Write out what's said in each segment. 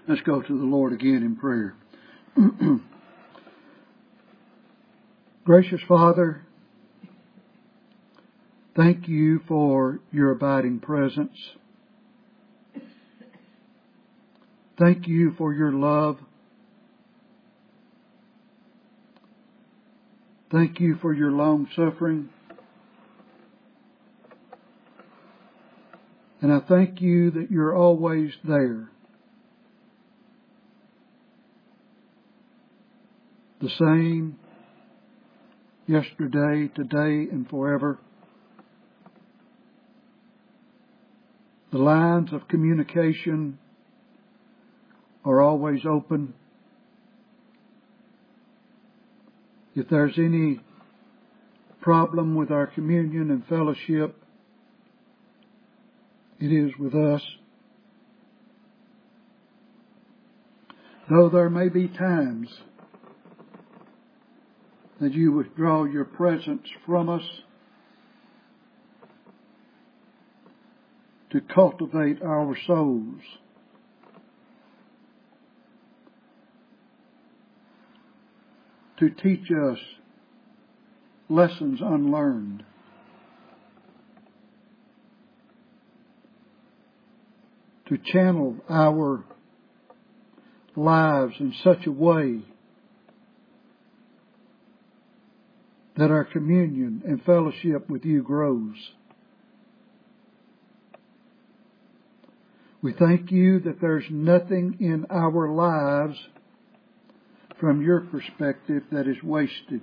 Let's go to the Lord again in prayer. Gracious Father, thank you for your abiding presence. Thank you for your love. Thank you for your long suffering. And I thank you that you're always there. The same yesterday, today, and forever. The lines of communication are always open. If there's any problem with our communion and fellowship, it is with us. Though there may be times that you withdraw your presence from us to cultivate our souls. To teach us lessons unlearned. To channel our lives in such a way that our communion and fellowship with you grows. We thank you that there's nothing in our lives from your perspective that is wasted.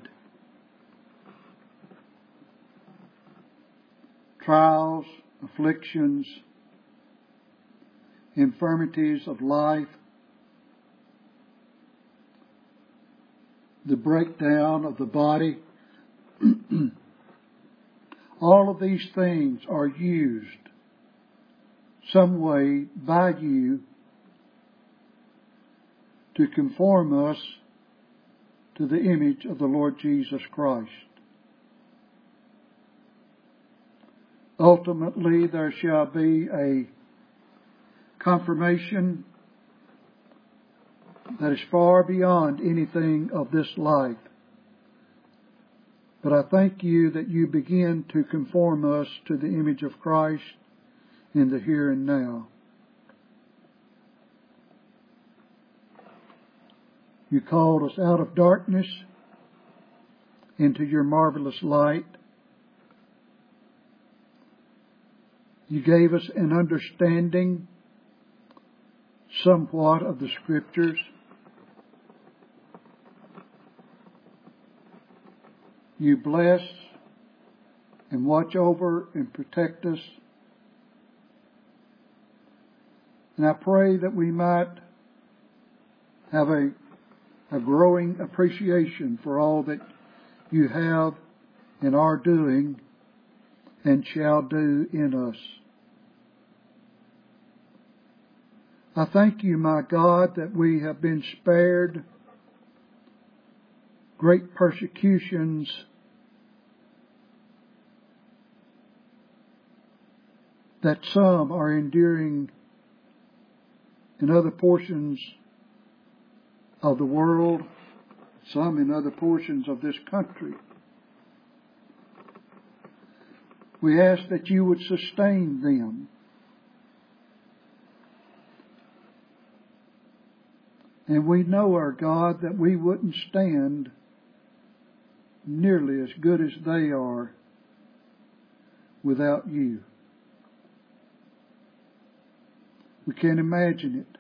Trials, afflictions, infirmities of life, the breakdown of the body, all of these things are used some way by you to conform us to the image of the Lord Jesus Christ. Ultimately, there shall be a confirmation that is far beyond anything of this life. But I thank you that you begin to conform us to the image of Christ in the here and now. You called us out of darkness into your marvelous light. You gave us an understanding somewhat of the Scriptures. You bless and watch over and protect us. And I pray that we might have a growing appreciation for all that you have and are doing and shall do in us. I thank you, my God, that we have been spared great persecutions that some are enduring in other portions of the world, some in other portions of this country. We ask that you would sustain them. And we know, our God, that we wouldn't stand nearly as good as they are without you. We can't imagine it.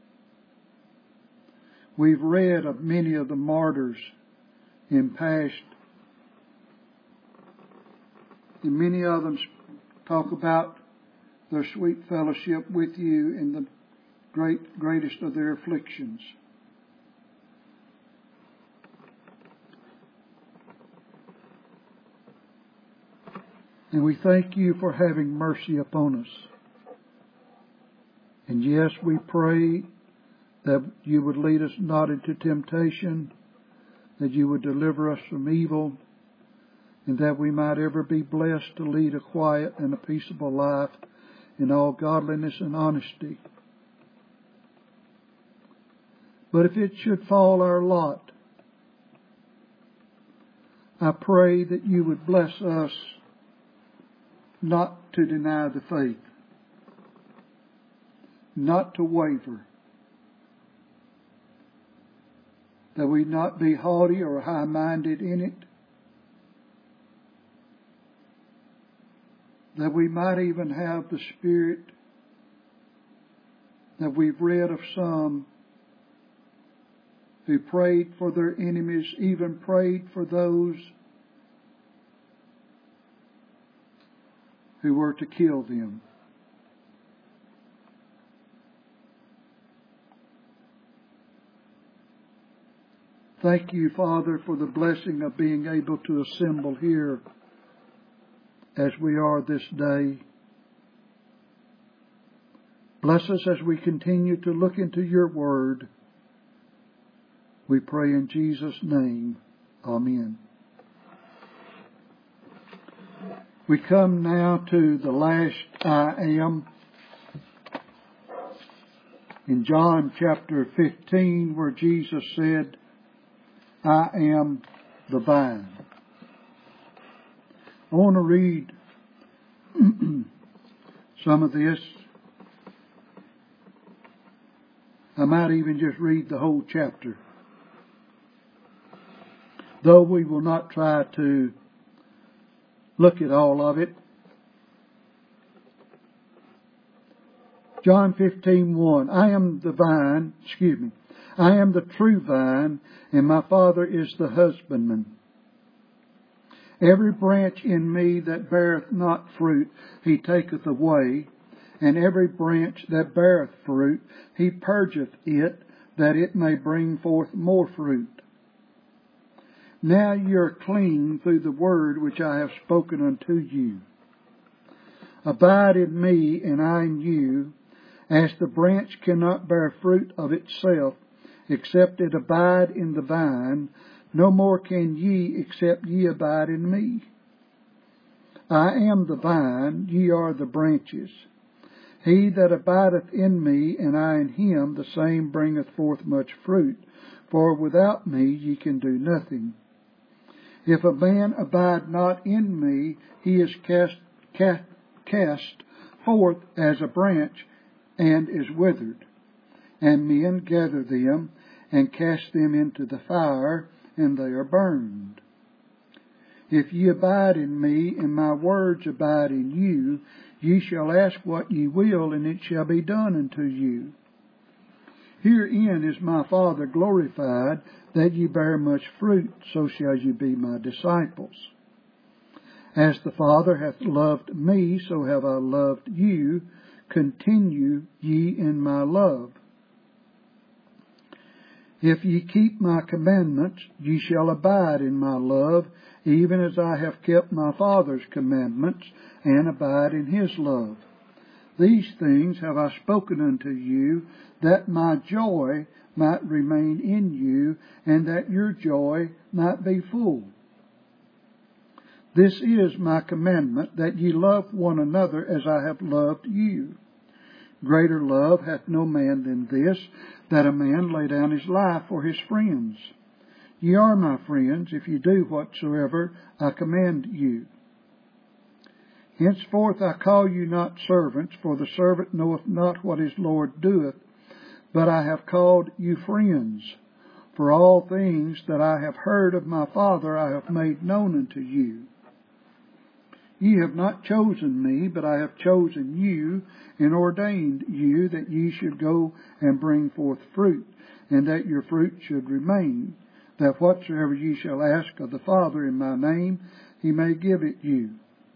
We've read of many of the martyrs in past, and many of them talk about their sweet fellowship with you in the greatest of their afflictions. And we thank you for having mercy upon us. And yes, we pray that you would lead us not into temptation, that you would deliver us from evil, and that we might ever be blessed to lead a quiet and a peaceable life in all godliness and honesty. But if it should fall our lot, I pray that you would bless us not to deny the faith, not to waver, that we not be haughty or high-minded in it, that we might even have the spirit that we've read of some who prayed for their enemies, even prayed for those who were to kill them. Thank you, Father, for the blessing of being able to assemble here as we are this day. Bless us as we continue to look into your word. We pray in Jesus' name. Amen. We come now to the last I am in John chapter 15, where Jesus said, I am the vine. I want to read some of this. I might even just read the whole chapter, though we will not try to look at all of it. John 15:1. I am the true vine, and my Father is the husbandman. Every branch in me that beareth not fruit, he taketh away, and every branch that beareth fruit, he purgeth it, that it may bring forth more fruit. Now ye are clean through the word which I have spoken unto you. Abide in me, and I in you, as the branch cannot bear fruit of itself, except it abide in the vine, no more can ye, except ye abide in me. I am the vine, ye are the branches. He that abideth in me, and I in him, the same bringeth forth much fruit, for without me ye can do nothing. If a man abide not in me, he is cast forth as a branch, and is withered. And men gather them, and cast them into the fire, and they are burned. If ye abide in me, and my words abide in you, ye shall ask what ye will, and it shall be done unto you. Herein is my Father glorified, that ye bear much fruit, so shall ye be my disciples. As the Father hath loved me, so have I loved you. Continue ye in my love. If ye keep my commandments, ye shall abide in my love, even as I have kept my Father's commandments, and abide in his love. These things have I spoken unto you, that my joy might remain in you, and that your joy might be full. This is my commandment, that ye love one another as I have loved you. Greater love hath no man than this, that a man lay down his life for his friends. Ye are my friends, if ye do whatsoever I command you. Henceforth I call you not servants, for the servant knoweth not what his Lord doeth, but I have called you friends. For all things that I have heard of my Father I have made known unto you. Ye have not chosen me, but I have chosen you, and ordained you that ye should go and bring forth fruit, and that your fruit should remain, that whatsoever ye shall ask of the Father in my name, he may give it you.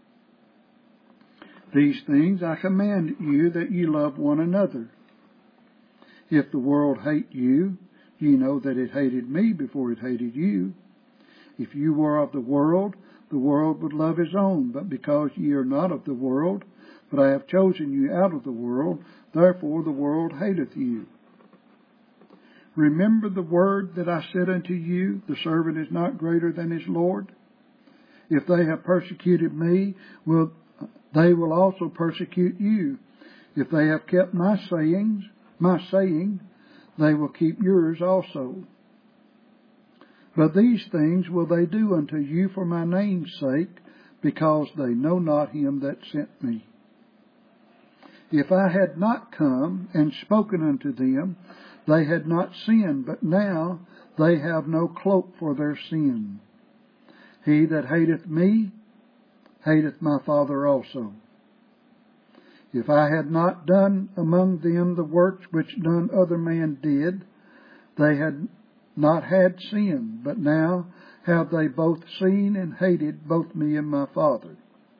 These things I command you, that ye love one another. If the world hate you, ye know that it hated me before it hated you. If you were of the world would love his own, but because ye are not of the world, but I have chosen you out of the world, therefore the world hateth you. Remember the word that I said unto you, the servant is not greater than his Lord. If they have persecuted me, they will also persecute you. If they have kept my saying, they will keep yours also. But these things will they do unto you for my name's sake, because they know not him that sent me. If I had not come and spoken unto them, they had not sinned, but now they have no cloak for their sin. He that hateth me, hateth my Father also. If I had not done among them the works which none other man did, they had not had sin, but now have they both seen and hated both me and my Father.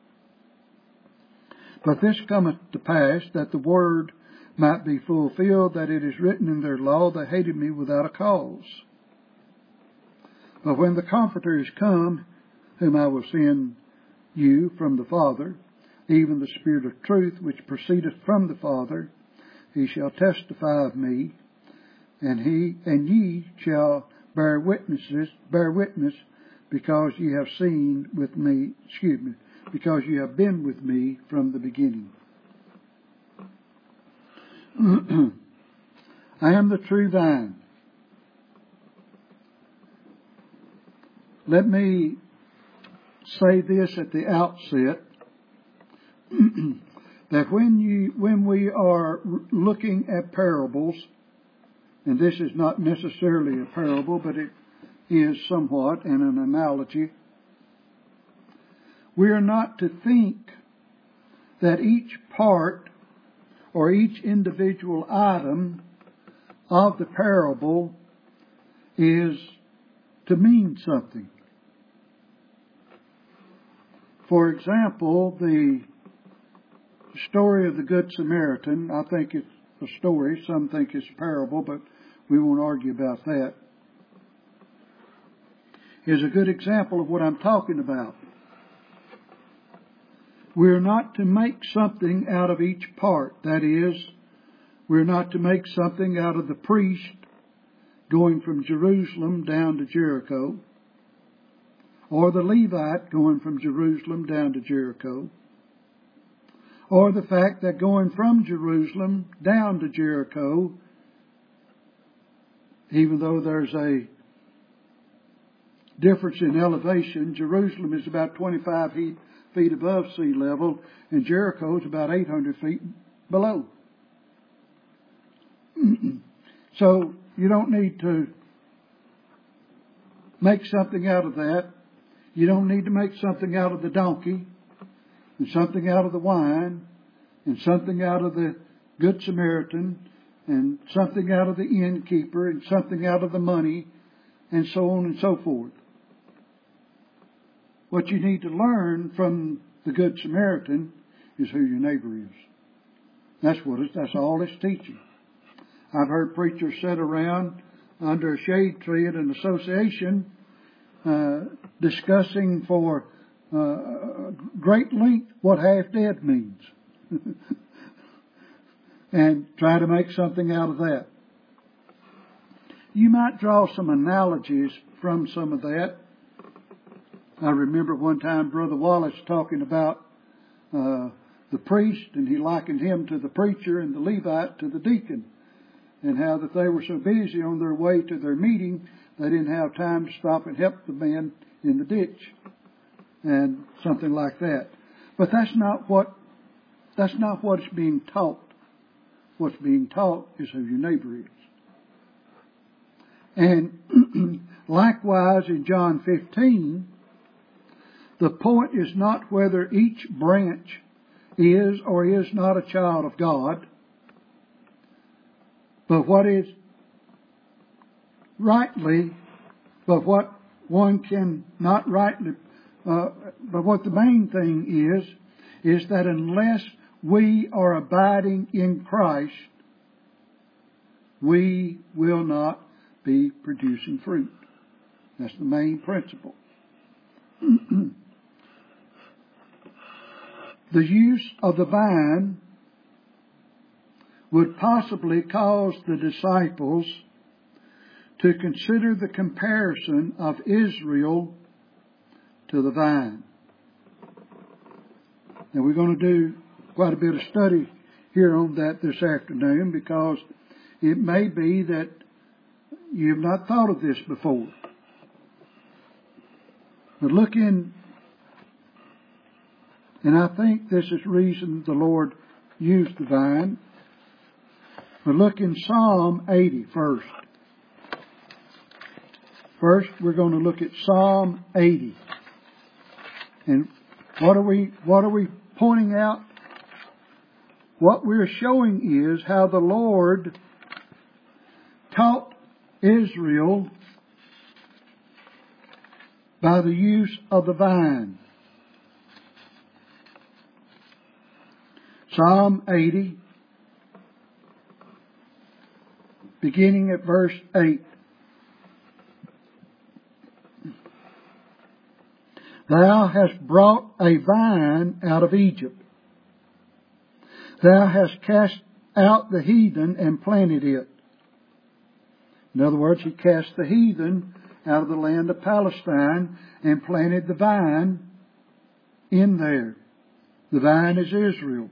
But this cometh to pass, that the word might be fulfilled, that it is written in their law, they hated me without a cause. But when the Comforter is come, whom I will send you from the Father, even the Spirit of truth, which proceedeth from the Father, he shall testify of me, and ye shall bear witness, because ye have seen with me, because ye have been with me from the beginning. I am the true vine. Let me say this at the outset, that when we are looking at parables, and this is not necessarily a parable, but it is somewhat an analogy, we are not to think that each part or each individual item of the parable is to mean something. For example, the story of the Good Samaritan, I think it's a story, some think it's a parable, but we won't argue about that, is a good example of what I'm talking about. We're not to make something out of each part. That is, we're not to make something out of the priest going from Jerusalem down to Jericho, or the Levite going from Jerusalem down to Jericho, or the fact that going from Jerusalem down to Jericho, even though there's a difference in elevation, Jerusalem is about 25 feet above sea level, and Jericho is about 800 feet below. So you don't need to make something out of that. You don't need to make something out of the donkey, and something out of the wine, and something out of the Good Samaritan, and something out of the innkeeper, and something out of the money, and so on and so forth. What you need to learn from the Good Samaritan is who your neighbor is. That's all it's teaching. I've heard preachers sit around under a shade tree at an association discussing for great length what half dead means. And try to make something out of that. You might draw some analogies from some of that. I remember one time Brother Wallace talking about the priest, and he likened him to the preacher and the Levite to the deacon, and how that they were so busy on their way to their meeting they didn't have time to stop and help the man in the ditch, and something like that. But that's not what is being taught. What's being taught is who your neighbor is. And likewise in John 15, the point is not whether each branch is or is not a child of God, but what is rightly, but what one can not rightly, but what the main thing is that unless we are abiding in Christ, we will not be producing fruit. That's the main principle. The use of the vine would possibly cause the disciples to consider the comparison of Israel to the vine. Now we're going to do quite a bit of study here on that this afternoon, because it may be that you have not thought of this before. But look in, and I think this is reason the Lord used the vine. But look in Psalm 80 first. First, we're going to look at Psalm 80. And what are we pointing out? What we're showing is how the Lord taught Israel by the use of the vine. Psalm 80, beginning at verse 8. Thou hast brought a vine out of Egypt. Thou hast cast out the heathen and planted it. In other words, He cast the heathen out of the land of Palestine and planted the vine in there. The vine is Israel.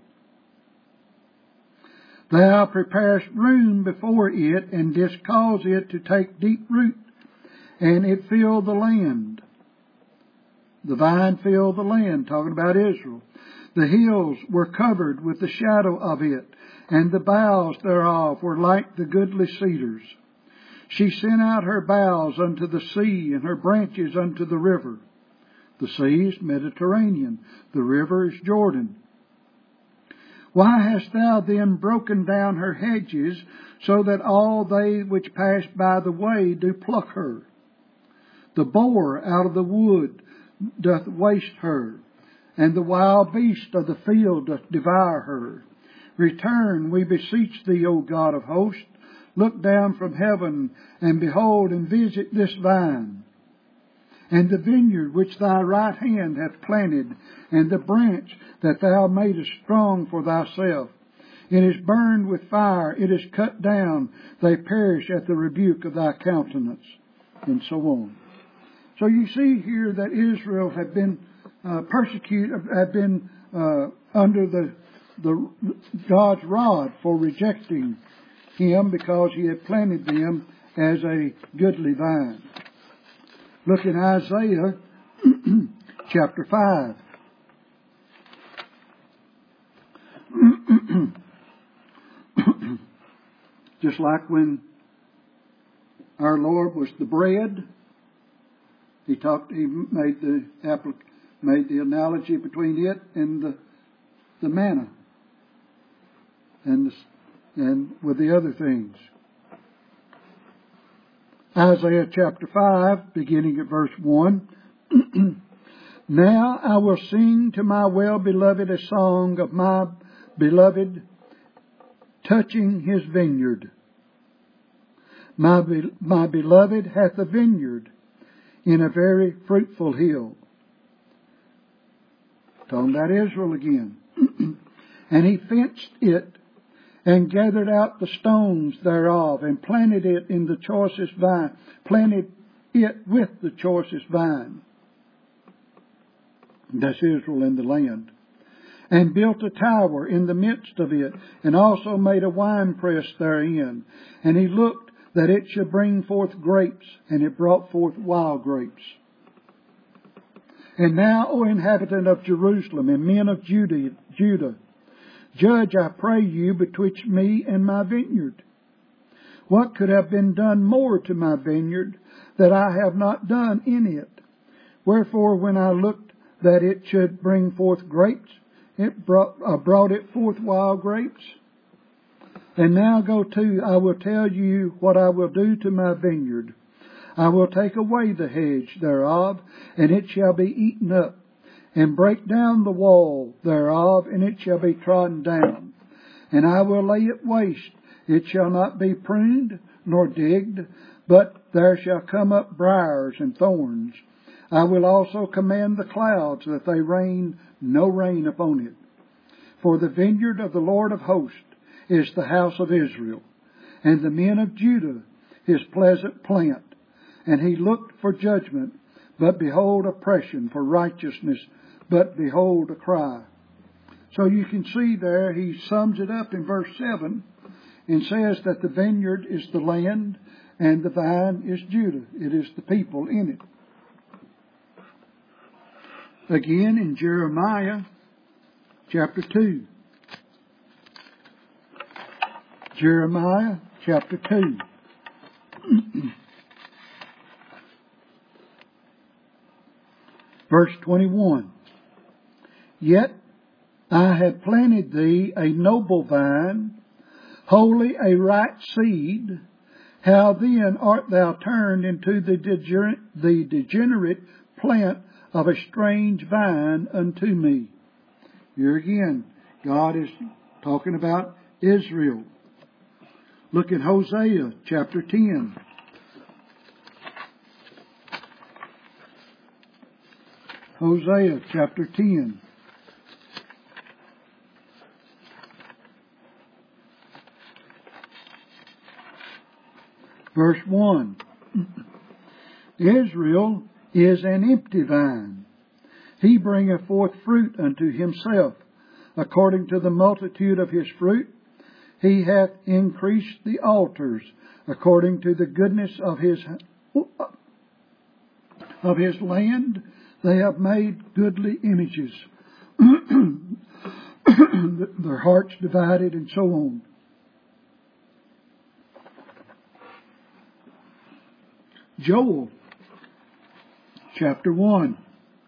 Thou preparest room before it, and didst cause it to take deep root, and it filled the land. The vine filled the land, talking about Israel. The hills were covered with the shadow of it, and the boughs thereof were like the goodly cedars. She sent out her boughs unto the sea, and her branches unto the river. The sea is Mediterranean, the river is Jordan. Why hast thou then broken down her hedges, so that all they which pass by the way do pluck her? The boar out of the wood doth waste her, and the wild beast of the field doth devour her. Return, we beseech thee, O God of hosts. Look down from heaven, and behold, and visit this vine, and the vineyard which thy right hand hath planted, and the branch that thou madest strong for thyself. It is burned with fire, it is cut down, they perish at the rebuke of thy countenance, and so on. So you see here that Israel had been persecuted, had been under the God's rod for rejecting Him, because He had planted them as a goodly vine. Look in Isaiah chapter 5. Just like when our Lord was the bread, He made the analogy between it and the manna, and with the other things. Isaiah chapter 5, beginning at verse 1. Now I will sing to my well-beloved a song of my beloved touching his vineyard. My beloved hath a vineyard in a very fruitful hill. Talking about Israel again. And he fenced it, and gathered out the stones thereof, and planted it in the choicest vine, planted it with the choicest vine. That's Israel in the land. And built a tower in the midst of it, and also made a winepress therein. And he looked that it should bring forth grapes, and it brought forth wild grapes. And now, O inhabitant of Jerusalem, and men of Judah, judge, I pray you, betwixt me and my vineyard. What could have been done more to my vineyard that I have not done in it? Wherefore, when I looked that it should bring forth grapes, it brought it forth wild grapes. And now go to, I will tell you what I will do to my vineyard. I will take away the hedge thereof, and it shall be eaten up, and break down the wall thereof, and it shall be trodden down. And I will lay it waste, it shall not be pruned nor digged, but there shall come up briars and thorns. I will also command the clouds that they rain no rain upon it. For the vineyard of the Lord of hosts is the house of Israel, and the men of Judah his pleasant plant. And he looked for judgment, but behold oppression, for righteousness, but behold a cry. So you can see there, he sums it up in verse 7, and says that the vineyard is the land and the vine is Judah. It is the people in it. Again in Jeremiah chapter 2. Jeremiah chapter 2. Verse 21. Yet I have planted thee a noble vine, wholly a right seed. How then art thou turned into the degenerate plant of a strange vine unto me? Here again, God is talking about Israel. Look at Hosea chapter 10. Hosea chapter 10. Verse 1. Israel is an empty vine. He bringeth forth fruit unto himself. According to the multitude of his fruit, he hath increased the altars. According to the goodness of his land, they have made goodly images. Their hearts divided, and so on. Joel chapter 1.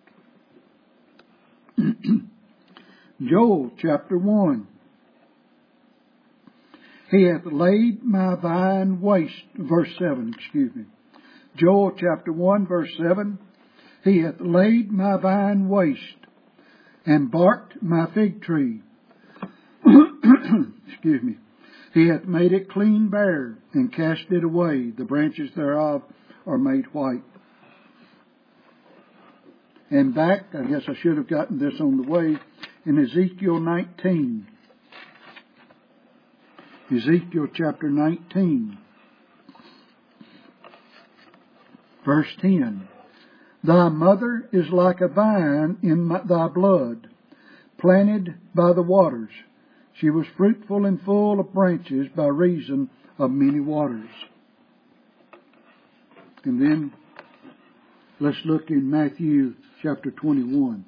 Joel chapter 1. He hath laid my vine waste. Verse 7, excuse me. Joel chapter 1 verse 7. He hath laid my vine waste, and barked my fig tree. Excuse me. He hath made it clean bare, and cast it away. The branches thereof are made white. And back, I guess I should have gotten this on the way, in Ezekiel 19. Ezekiel chapter 19. Verse 10. Thy mother is like a vine in thy blood, planted by the waters. She was fruitful and full of branches by reason of many waters. And then let's look in Matthew chapter 21.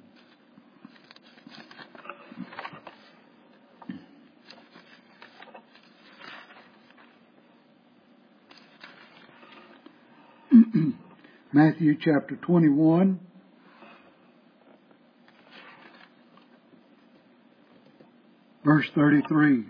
Matthew chapter 21. Verse 33.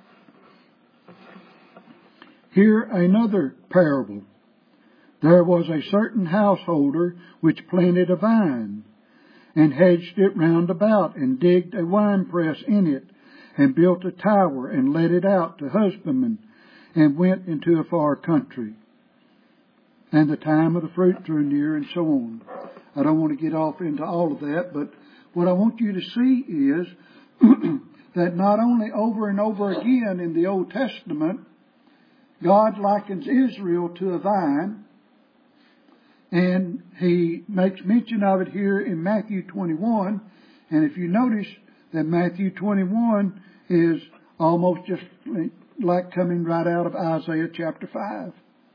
Here another parable. There was a certain householder which planted a vine, and hedged it round about, and digged a winepress in it, and built a tower, and let it out to husbandmen, and went into a far country. And the time of the fruit drew near, and so on. I don't want to get off into all of that, but what I want you to see is that not only over and over again in the Old Testament, God likens Israel to a vine, and He makes mention of it here in Matthew 21. And if you notice that Matthew 21 is almost just like coming right out of Isaiah chapter 5.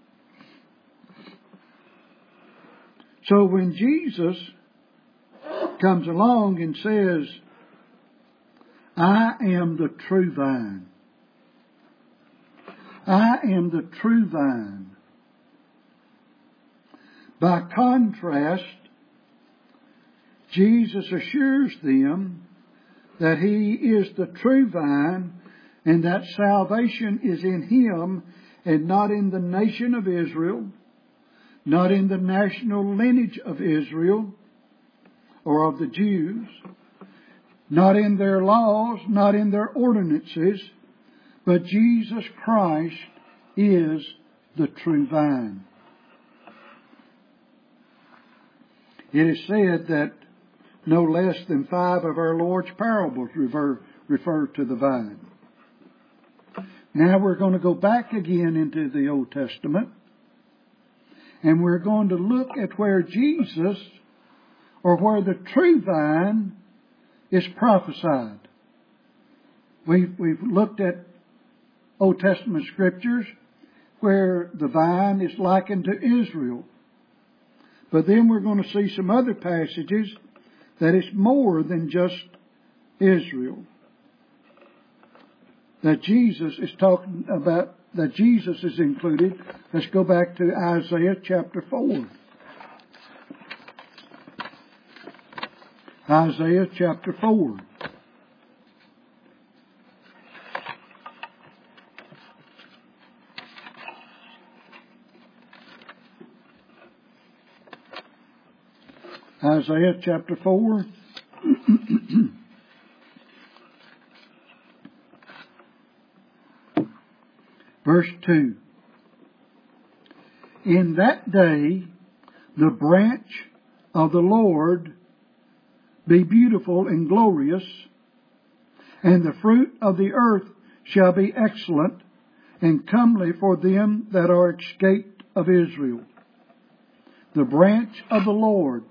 So when Jesus comes along and says, I am the true vine. I am the true vine. By contrast, Jesus assures them that He is the true vine and that salvation is in Him and not in the nation of Israel, not in the national lineage of Israel or of the Jews, not in their laws, not in their ordinances, but Jesus Christ is the true vine. It is said that no less than 5 of our Lord's parables refer to the vine. Now we're going to go back again into the Old Testament, and we're going to look at where Jesus, or where the true vine, is prophesied. We've looked at Old Testament scriptures where the vine is likened to Israel. But then we're going to see some other passages that it's more than just Israel. That Jesus is talking about, that Jesus is included. Let's go back to Isaiah chapter 4. Isaiah chapter 4. Isaiah chapter 4. Verse 2. In that day the branch of the Lord be beautiful and glorious, and the fruit of the earth shall be excellent and comely for them that are escaped of Israel. The branch of the Lord.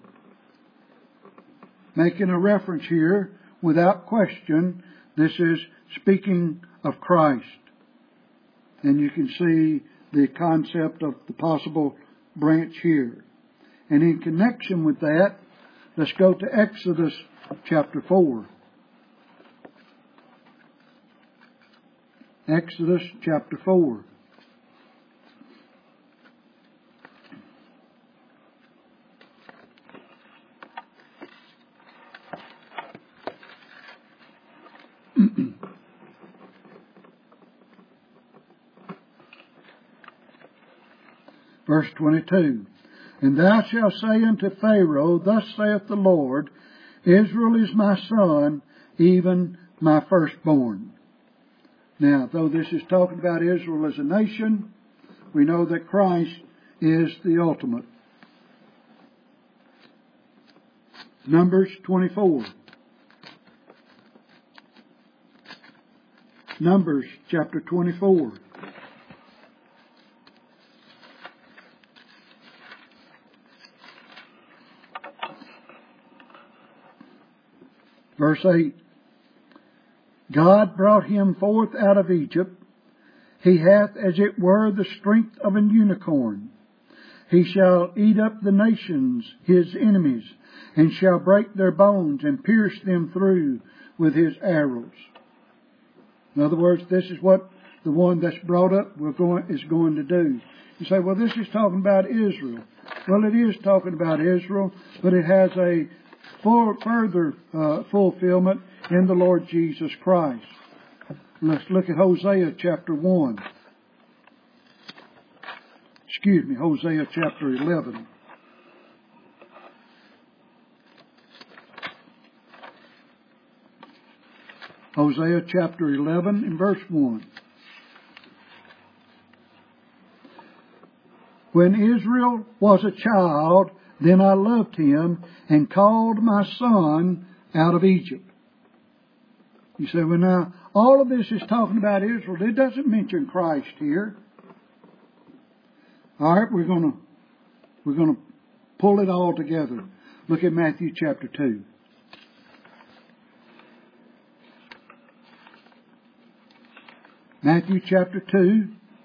Making a reference here, without question, this is speaking of Christ. And you can see the concept of the possible branch here. And in connection with that, let's go to Exodus chapter 4. Exodus chapter 4. Verse 22. And thou shalt say unto Pharaoh, Thus saith the Lord, Israel is my son, even my firstborn. Now, though this is talking about Israel as a nation, we know that Christ is the ultimate. Numbers 24. Numbers chapter 24. Verse 8. God brought him forth out of Egypt. He hath as it were the strength of an unicorn. He shall eat up the nations, his enemies, and shall break their bones and pierce them through with his arrows. In other words, this is what the one that's brought up is going to do. You say, well, this is talking about Israel. Well, it is talking about Israel, but it has a further fulfillment in the Lord Jesus Christ. Let's look at Hosea chapter 1. Hosea chapter 11. Hosea chapter 11 and verse 1. When Israel was a child, then I loved him and called my son out of Egypt. You say, well now, all of this is talking about Israel. It doesn't mention Christ here. Alright, we're going to pull it all together. Look at Matthew chapter 2. Matthew chapter 2.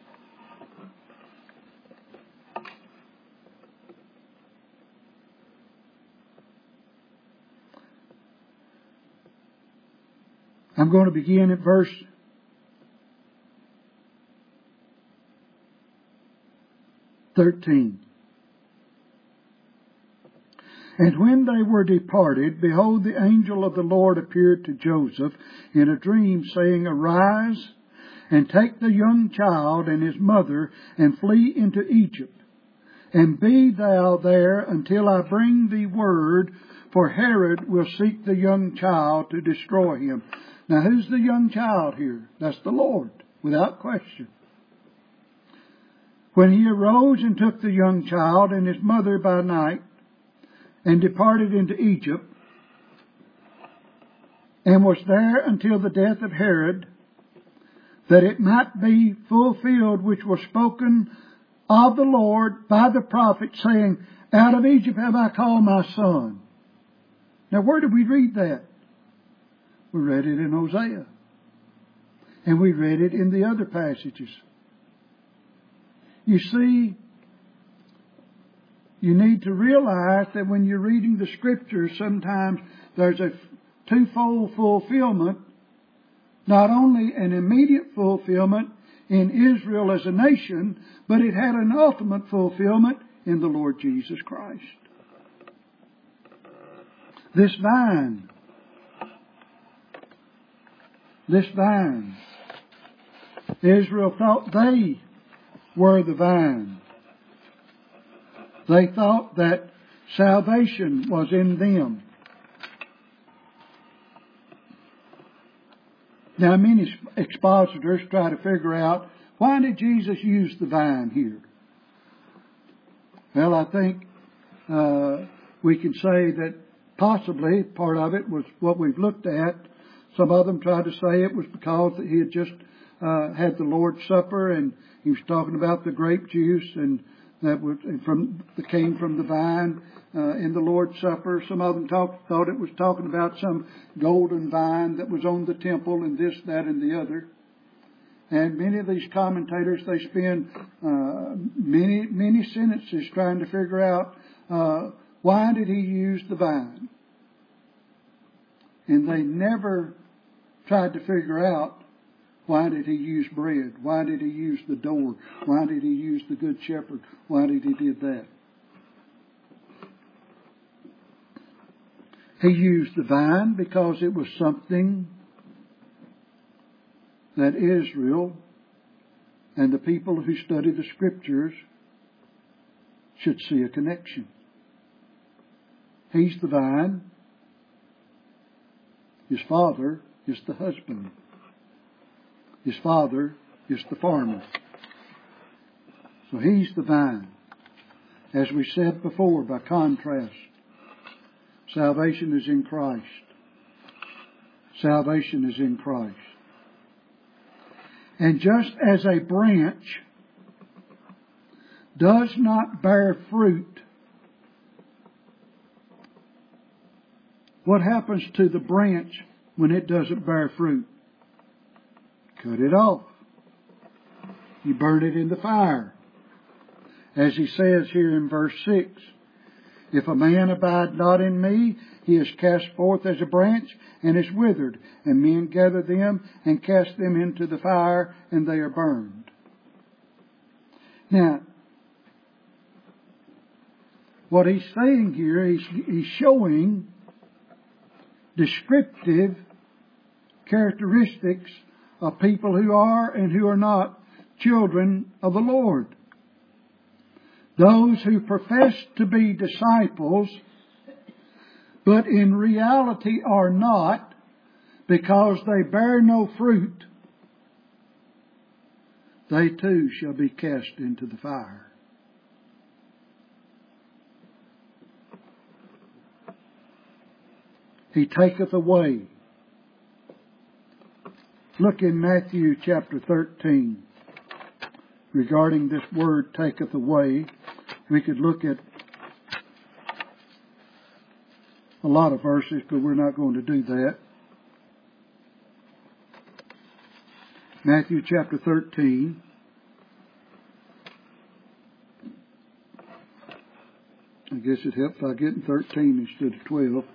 I'm going to begin at verse 13. And when they were departed, behold, the angel of the Lord appeared to Joseph in a dream, saying, Arise, and take the young child and his mother, and flee into Egypt. And be thou there until I bring thee word, for Herod will seek the young child to destroy him. Now, who's the young child here? That's the Lord, without question. When he arose and took the young child and his mother by night, and departed into Egypt, and was there until the death of Herod, that it might be fulfilled which was spoken of the Lord by the prophet, saying, Out of Egypt have I called my son. Now, where did we read that? We read it in Hosea. And we read it in the other passages. You see, you need to realize that when you're reading the Scriptures, sometimes there's a twofold fulfillment. Not only an immediate fulfillment in Israel as a nation, but it had an ultimate fulfillment in the Lord Jesus Christ. This vine, Israel thought they were the vine. They thought that salvation was in them. Now, many expositors try to figure out, why did Jesus use the vine here? Well, I think we can say that possibly part of it was what we've looked at. Some of them tried to say it was because that he had just had the Lord's Supper and he was talking about the grape juice and that came from the vine in the Lord's Supper. Some of them thought it was talking about some golden vine that was on the temple and this, that, and the other. And many of these commentators, they spend many sentences trying to figure out why did he use the vine? And they never tried to figure out, why did he use bread? Why did he use the door? Why did he use the Good Shepherd? Why did he do that? He used the vine because it was something that Israel and the people who study the Scriptures should see a connection. He's the vine. His father is the husband. His father is the farmer. So he's the vine. As we said before, by contrast, salvation is in Christ. Salvation is in Christ. And just as a branch does not bear fruit, what happens to the branch when it doesn't bear fruit? Cut it off. You burn it in the fire. As he says here in verse 6, if a man abide not in me, he is cast forth as a branch and is withered, and men gather them and cast them into the fire, and they are burned. Now, what he's saying here, he's showing descriptive characteristics of people who are and who are not children of the Lord. Those who profess to be disciples, but in reality are not, because they bear no fruit, they too shall be cast into the fire. He taketh away. Look in Matthew chapter 13. Regarding this word, taketh away, we could look at a lot of verses, but we're not going to do that. Matthew chapter 13. I guess it helps if I get in 13 instead of 12.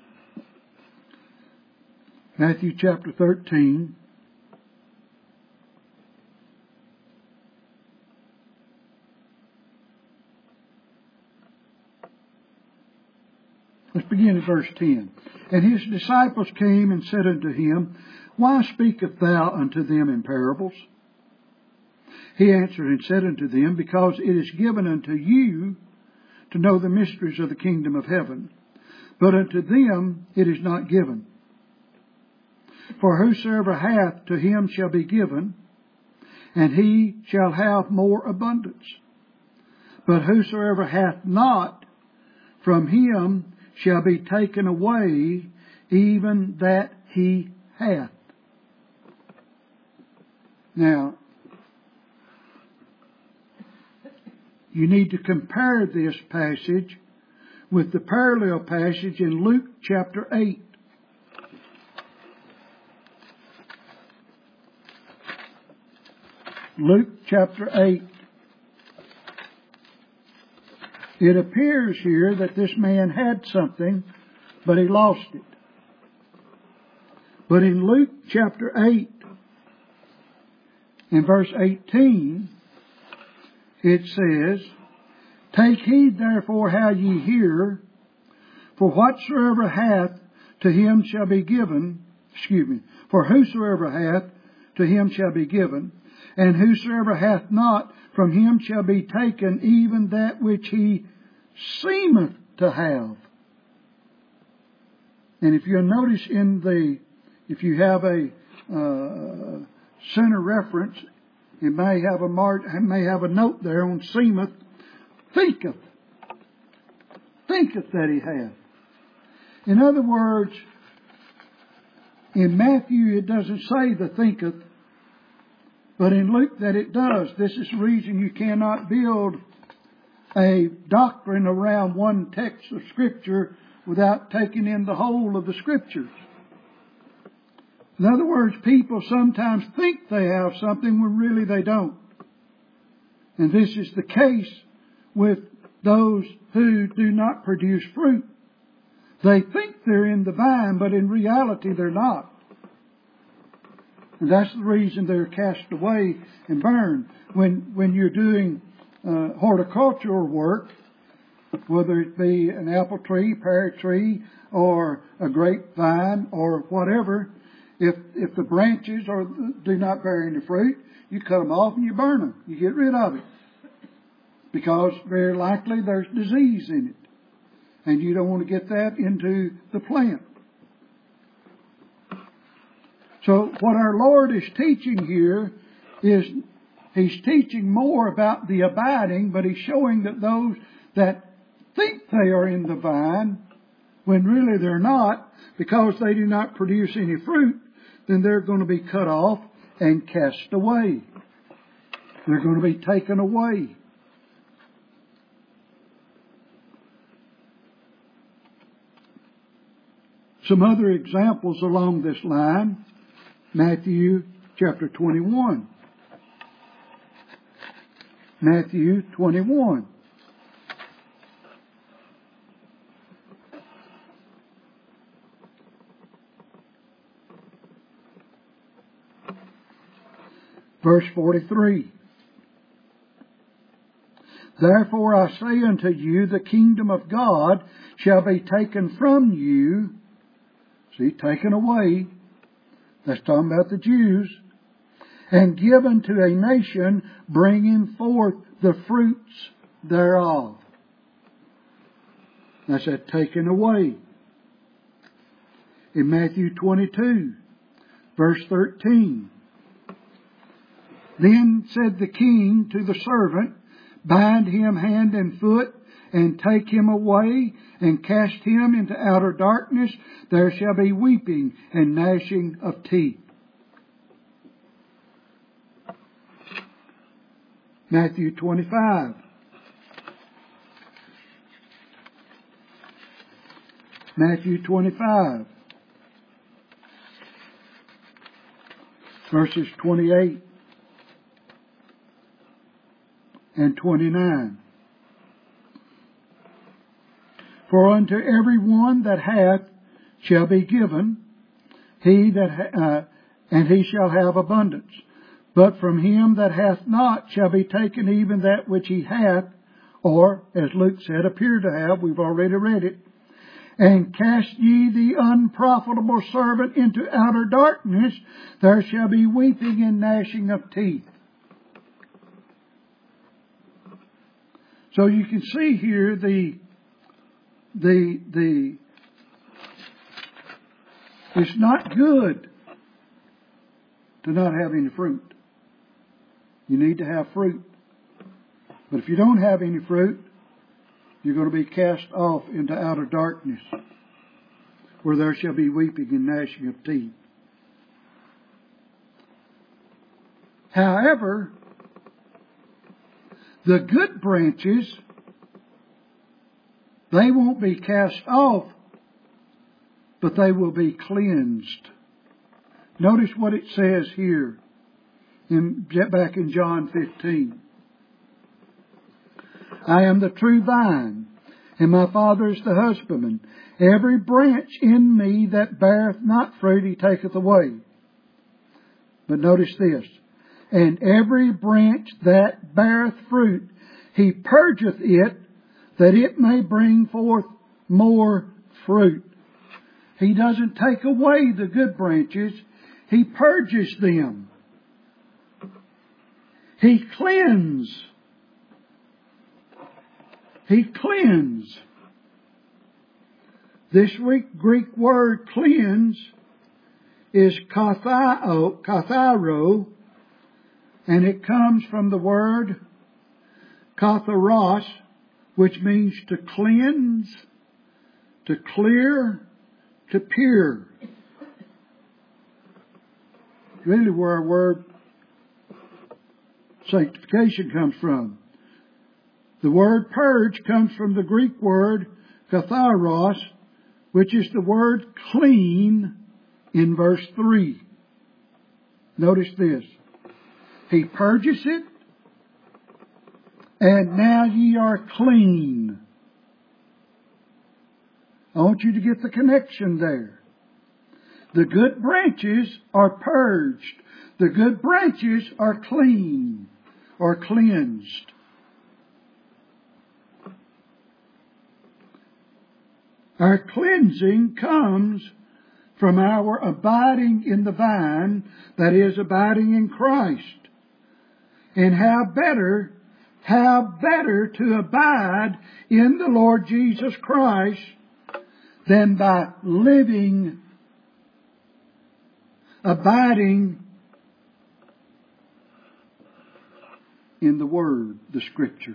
Matthew chapter 13. Let's begin at verse 10. And his disciples came and said unto him, Why speakest thou unto them in parables? He answered and said unto them, Because it is given unto you to know the mysteries of the kingdom of heaven, but unto them it is not given. For whosoever hath, to him shall be given, and he shall have more abundance. But whosoever hath not, from him shall be taken away even that he hath. Now, you need to compare this passage with the parallel passage in Luke chapter 8. Luke chapter 8. It appears here that this man had something, but he lost it. But in Luke chapter 8, in verse 18, it says, "Take heed therefore how ye hear, for whatsoever hath, to him shall be given, for whosoever hath, to him shall be given, and whosoever hath not, from him shall be taken even that which he seemeth to have." And if you'll notice if you have a center reference, it may have a note there on seemeth, thinketh that he hath. In other words, in Matthew it doesn't say the thinketh, but in Luke that it does. This is the reason you cannot build a doctrine around one text of Scripture without taking in the whole of the Scriptures. In other words, people sometimes think they have something when really they don't. And this is the case with those who do not produce fruit. They think they're in the vine, but in reality they're not. And that's the reason they're cast away and burned. When you're doing horticultural work, whether it be an apple tree, pear tree, or a grapevine, or whatever, if the branches do not bear any fruit, you cut them off and you burn them. You get rid of it. Because very likely there's disease in it. And you don't want to get that into the plant. So what our Lord is teaching here is He's teaching more about the abiding, but He's showing that those that think they are in the vine, when really they're not, because they do not produce any fruit, then they're going to be cut off and cast away. They're going to be taken away. Some other examples along this line, Matthew chapter 21. Matthew 21. Verse 43. "Therefore I say unto you, the kingdom of God shall be taken from you," see, taken away, that's talking about the Jews, "and given to a nation bringing forth the fruits thereof." That's that taken away. In Matthew 22, verse 13, "Then said the king to the servant, Bind him hand and foot, and take him away, and cast him into outer darkness. There shall be weeping and gnashing of teeth." Matthew 25. Matthew 25. Verses 28 and 29. "For unto every one that hath shall be given, and he shall have abundance. But from him that hath not shall be taken even that which he hath," or, as Luke said, appear to have, we've already read it. "And cast ye the unprofitable servant into outer darkness, there shall be weeping and gnashing of teeth." So you can see here it's not good to not have any fruit. You need to have fruit. But if you don't have any fruit, you're going to be cast off into outer darkness, where there shall be weeping and gnashing of teeth. However, the good branches, they won't be cast off, but they will be cleansed. Notice what it says here back in John 15. I am the true vine, and my Father is the husbandman. Every branch in me that beareth not fruit, He taketh away. But notice this. And every branch that beareth fruit, He purgeth it, that it may bring forth more fruit. He doesn't take away the good branches. He purges them. He cleanses. He cleanses. This Greek word cleanse is katharo, and it comes from the word katharos, which means to cleanse, to clear, to pure. Really where our word sanctification comes from. The word purge comes from the Greek word katharos, which is the word clean in verse 3. Notice this. He purges it, and now ye are clean. I want you to get the connection there. The good branches are purged. The good branches are clean or cleansed. Our cleansing comes from our abiding in the vine, that is, abiding in Christ. And how better to abide in the Lord Jesus Christ than by living, abiding in the Word, the Scriptures.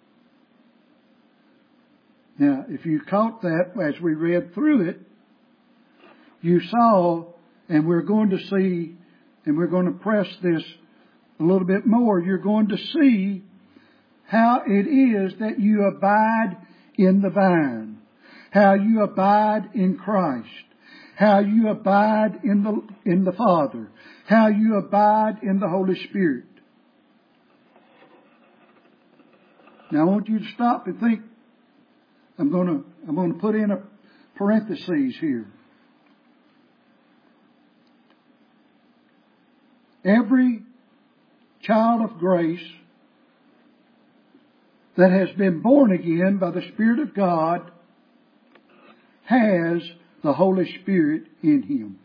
Now, if you caught that as we read through it, you saw, and we're going to see, and we're going to press this a little bit more, you're going to see how it is that you abide in the vine, how you abide in Christ, how you abide in the Father, how you abide in the Holy Spirit. Now I want you to stop and think. I'm going to put in a parenthesis here. Every child of grace that has been born again by the Spirit of God has the Holy Spirit in him.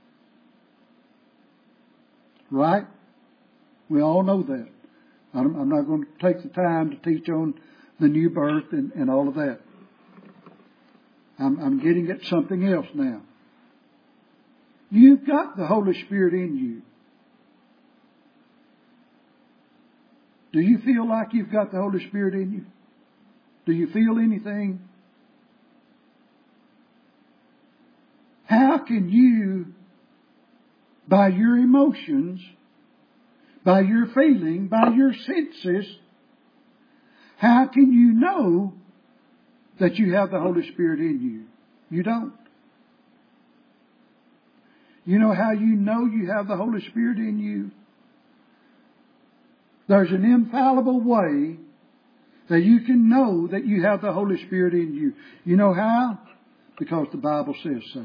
Right? We all know that. I'm not going to take the time to teach on the new birth and all of that. I'm getting at something else now. You've got the Holy Spirit in you. Do you feel like you've got the Holy Spirit in you? Do you feel anything? How can you, by your emotions, by your feeling, by your senses, how can you know that you have the Holy Spirit in you? You don't. You know how you know you have the Holy Spirit in you? There's an infallible way that you can know that you have the Holy Spirit in you. You know how? Because the Bible says so.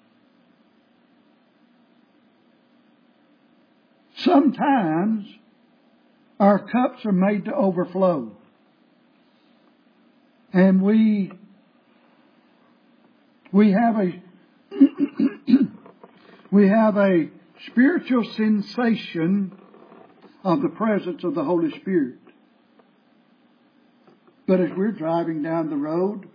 Sometimes our cups are made to overflow. And we have a spiritual sensation of the presence of the Holy Spirit. But as we're driving down the road,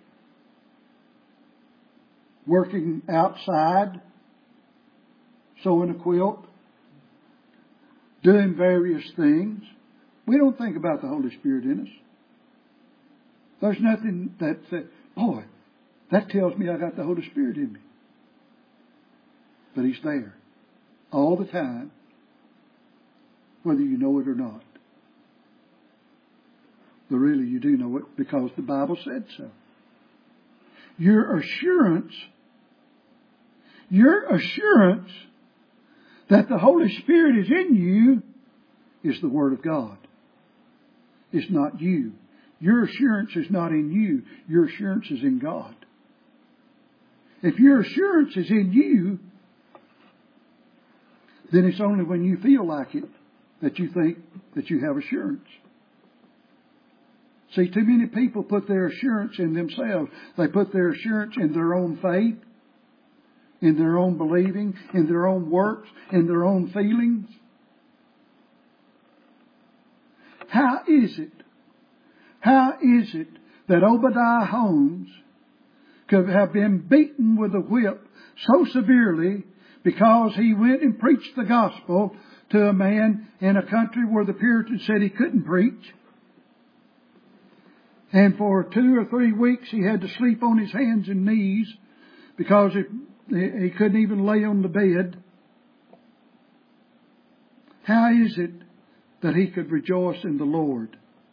working outside, sewing a quilt, doing various things, we don't think about the Holy Spirit in us. There's nothing that says, boy, that tells me I got the Holy Spirit in me. But He's there all the time, whether you know it or not. But really you do know it because the Bible said so. Your assurance that the Holy Spirit is in you is the Word of God. It's not you. Your assurance is not in you. Your assurance is in God. If your assurance is in you, then it's only when you feel like it that you think that you have assurance. See, too many people put their assurance in themselves. They put their assurance in their own faith, in their own believing, in their own works, in their own feelings. How is it that Obadiah Holmes could have been beaten with a whip so severely because he went and preached the gospel to a man in a country where the Puritans said he couldn't preach? And for 2 or 3 weeks he had to sleep on his hands and knees because he couldn't even lay on the bed. How is it that he could rejoice in the Lord?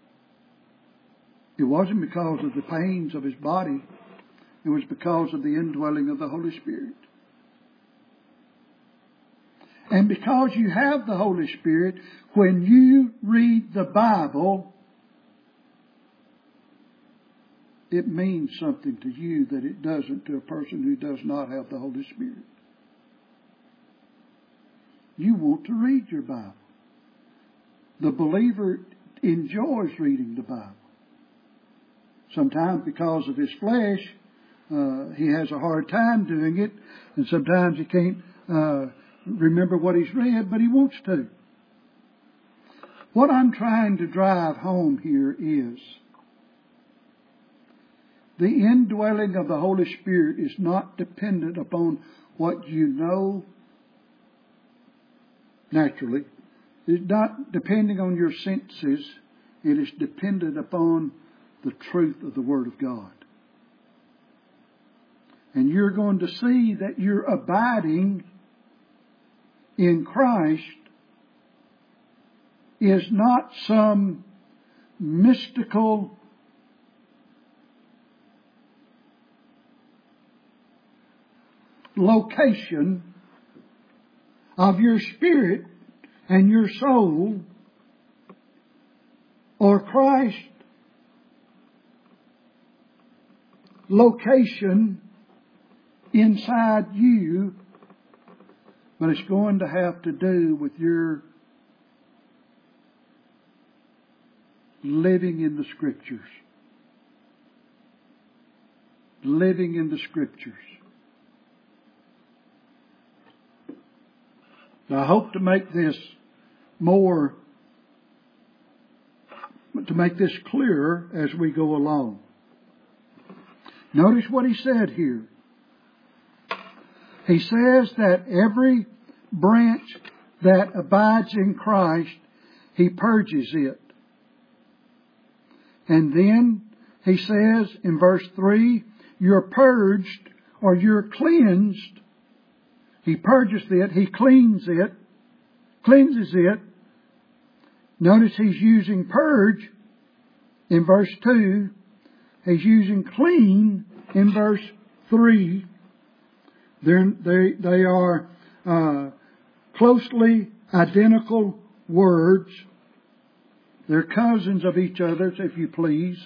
It wasn't because of the pains of his body. It was because of the indwelling of the Holy Spirit. And because you have the Holy Spirit, when you read the Bible, it means something to you that it doesn't to a person who does not have the Holy Spirit. You want to read your Bible. The believer enjoys reading the Bible. Sometimes because of his flesh, he has a hard time doing it, and sometimes he can't remember what he's read, but he wants to. What I'm trying to drive home here is the indwelling of the Holy Spirit is not dependent upon what you know naturally. It's not depending on your senses. It is dependent upon the truth of the Word of God. And you're going to see that you're abiding in Christ is not some mystical location of your spirit and your soul, or Christ location inside you, but it's going to have to do with your living in the Scriptures. Living in the Scriptures. Now, I hope to make this clearer as we go along. Notice what he said here. He says that every branch that abides in Christ, he purges it. And then he says in verse 3, you're purged or you're cleansed. He purges it, he cleanses it. Notice he's using purge in verse 2. He's using clean in verse 3. They are closely identical words. They're cousins of each other, if you please.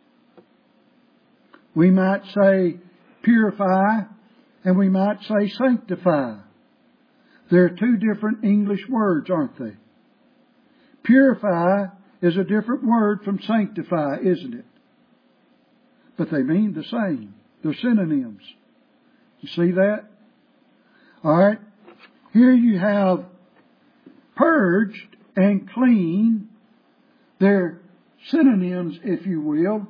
We might say purify, and we might say sanctify. They're 2 different English words, aren't they? Purify is a different word from sanctify, isn't it? But they mean the same. They're synonyms. You see that? All right. Here you have purged and clean. They're synonyms, if you will.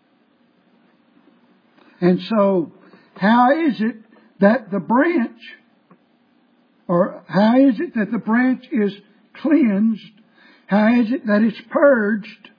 And so, how is it that the branch is cleansed? How is it that it's purged?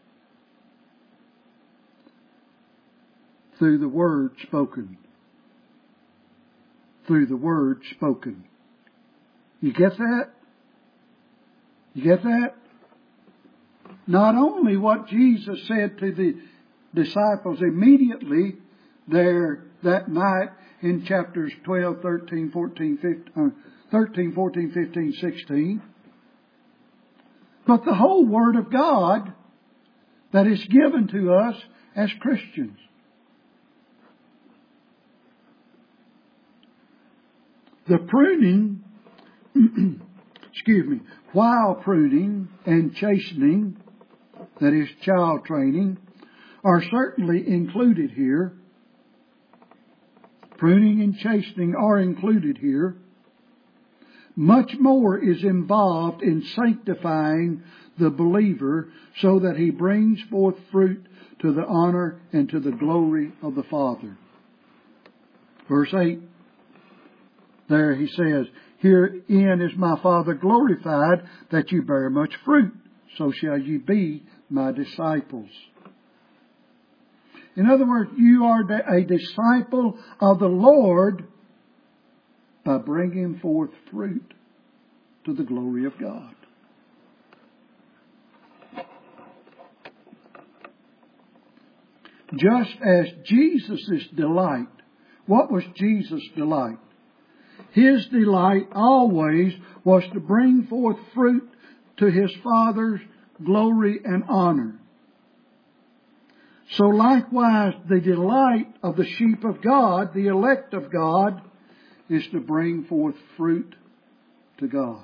Through the Word spoken. Through the Word spoken. You get that? You get that? Not only what Jesus said to the disciples immediately there that night in chapters 12, 13, 14, 15, 16, but the whole Word of God that is given to us as Christians. The pruning, while pruning and chastening, that is child training, are certainly included here. Pruning and chastening are included here. Much more is involved in sanctifying the believer so that he brings forth fruit to the honor and to the glory of the Father. Verse 8, there he says, "Herein is my Father glorified, that you bear much fruit, so shall ye be my disciples." In other words, you are a disciple of the Lord by bringing forth fruit to the glory of God. Just as Jesus' delight. What was Jesus' delight? His delight always was to bring forth fruit to His Father's glory and honor. So likewise, the delight of the sheep of God, the elect of God, is to bring forth fruit to God.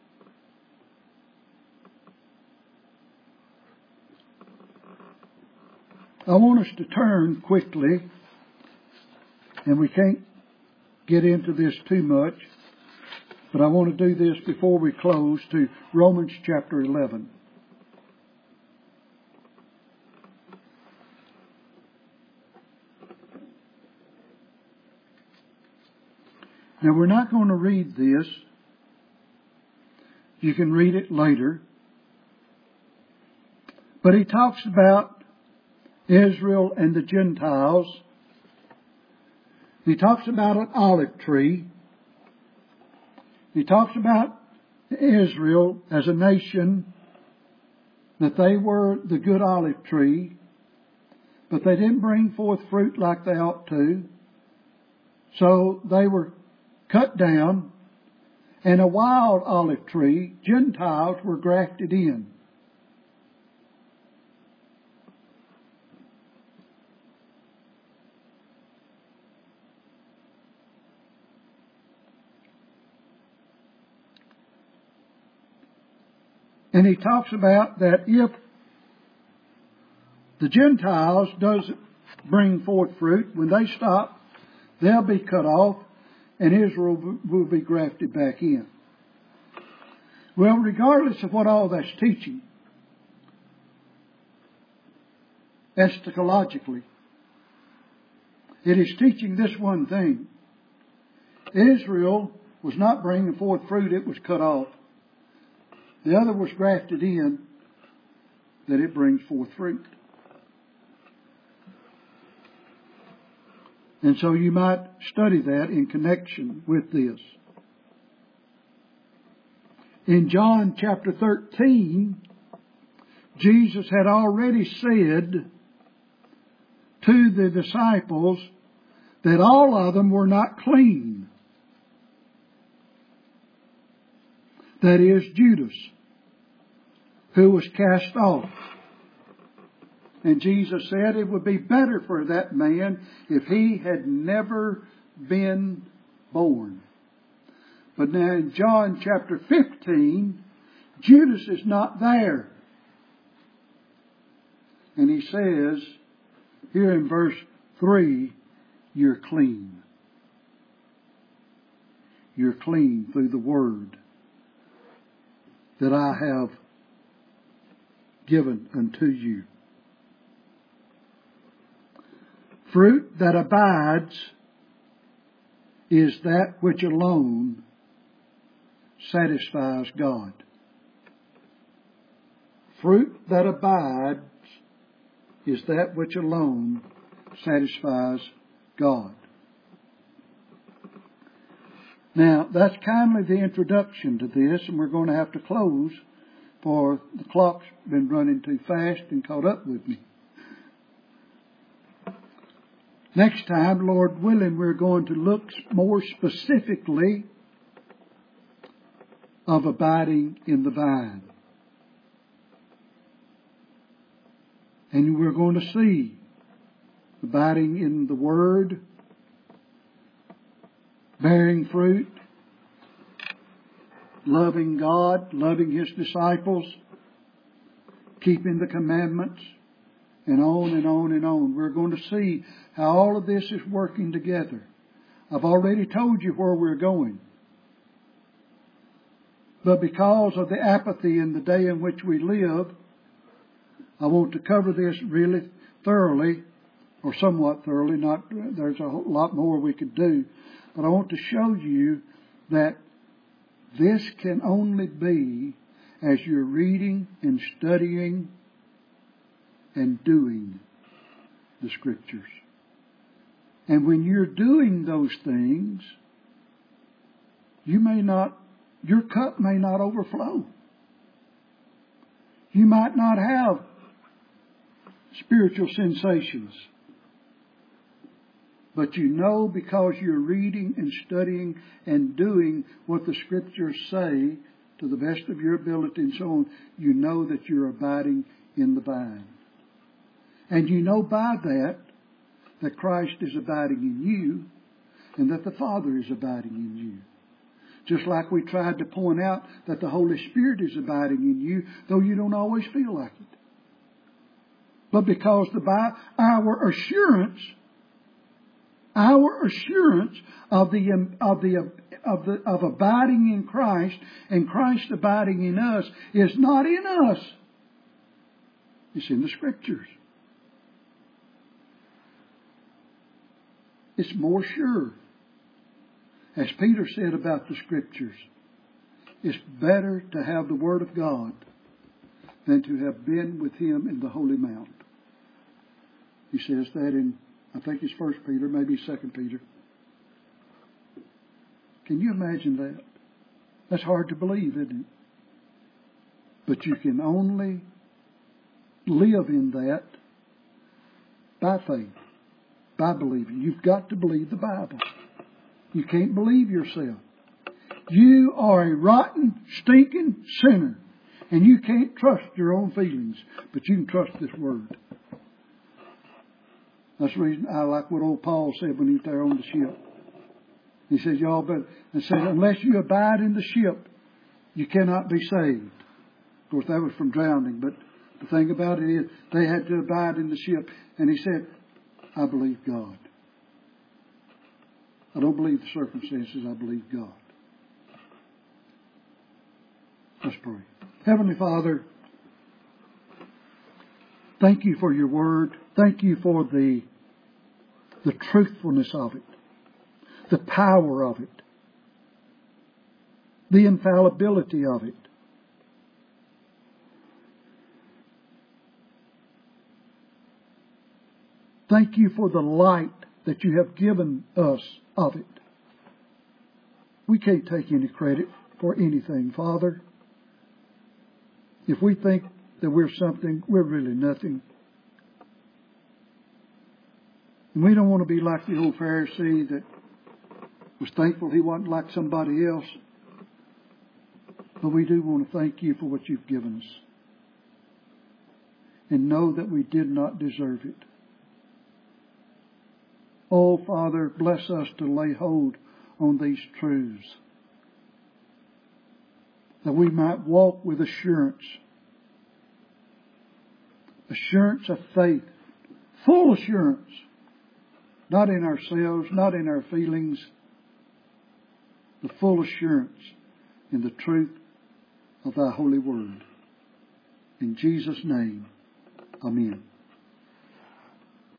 I want us to turn quickly, and we can't get into this too much, but I want to do this before we close, to Romans chapter 11. Now, we're not going to read this. You can read it later. But he talks about Israel and the Gentiles. He talks about an olive tree. He talks about Israel as a nation, that they were the good olive tree, but they didn't bring forth fruit like they ought to. So they were cut down, and a wild olive tree, Gentiles, were grafted in. And he talks about that if the Gentiles doesn't bring forth fruit, when they stop, they'll be cut off, and Israel will be grafted back in. Well, regardless of what all that's teaching, eschatologically, it is teaching this one thing. Israel was not bringing forth fruit, it was cut off. The other was grafted in, that it brings forth fruit. And so you might study that in connection with this. In John chapter 13, Jesus had already said to the disciples that all of them were not clean. That is, Judas, who was cast off. And Jesus said it would be better for that man if he had never been born. But now in John chapter 15, Judas is not there. And he says, here in verse 3, you're clean. You're clean through the word that I have given unto you. Fruit that abides is that which alone satisfies God. Fruit that abides is that which alone satisfies God. Now, that's kindly the introduction to this, and we're going to have to close, for the clock's been running too fast and caught up with me. Next time, Lord willing, we're going to look more specifically of abiding in the vine. And we're going to see abiding in the Word, bearing fruit, loving God, loving His disciples, keeping the commandments, and on and on and on. We're going to see how all of this is working together. I've already told you where we're going. But because of the apathy in the day in which we live, I want to cover this really thoroughly, or somewhat thoroughly. There's a lot more we could do. But I want to show you that this can only be as you're reading and studying and doing the Scriptures. And when you're doing those things, your cup may not overflow. You might not have spiritual sensations. But you know, because you're reading and studying and doing what the Scriptures say to the best of your ability and so on, you know that you're abiding in the vine. And you know by that Christ is abiding in you and that the Father is abiding in you. Just like we tried to point out that the Holy Spirit is abiding in you, though you don't always feel like it. But because our assurance of abiding in Christ and Christ abiding in us is not in us. It's in the Scriptures. It's more sure. As Peter said about the Scriptures, it's better to have the Word of God than to have been with Him in the Holy Mount. He says that in, I think it's 1 Peter, maybe 2 Peter. Can you imagine that? That's hard to believe, isn't it? But you can only live in that by faith, by believing. You've got to believe the Bible. You can't believe yourself. You are a rotten, stinking sinner. And you can't trust your own feelings, but you can trust this Word. That's the reason I like what old Paul said when he was there on the ship. He says, y'all better, and said, unless you abide in the ship, you cannot be saved. Of course, that was from drowning, but the thing about it is, they had to abide in the ship. And he said, I believe God. I don't believe the circumstances, I believe God. Let's pray. Heavenly Father, thank you for your Word. Thank you for the truthfulness of it, the power of it, the infallibility of it. Thank you for the light that you have given us of it. We can't take any credit for anything, Father. If we think that we're something, we're really nothing. And we don't want to be like the old Pharisee that was thankful he wasn't like somebody else. But we do want to thank you for what you've given us. And know that we did not deserve it. Oh, Father, bless us to lay hold on these truths, that we might walk with assurance of faith, full assurance, not in ourselves, not in our feelings, the full assurance in the truth of thy holy word. In Jesus' name, amen.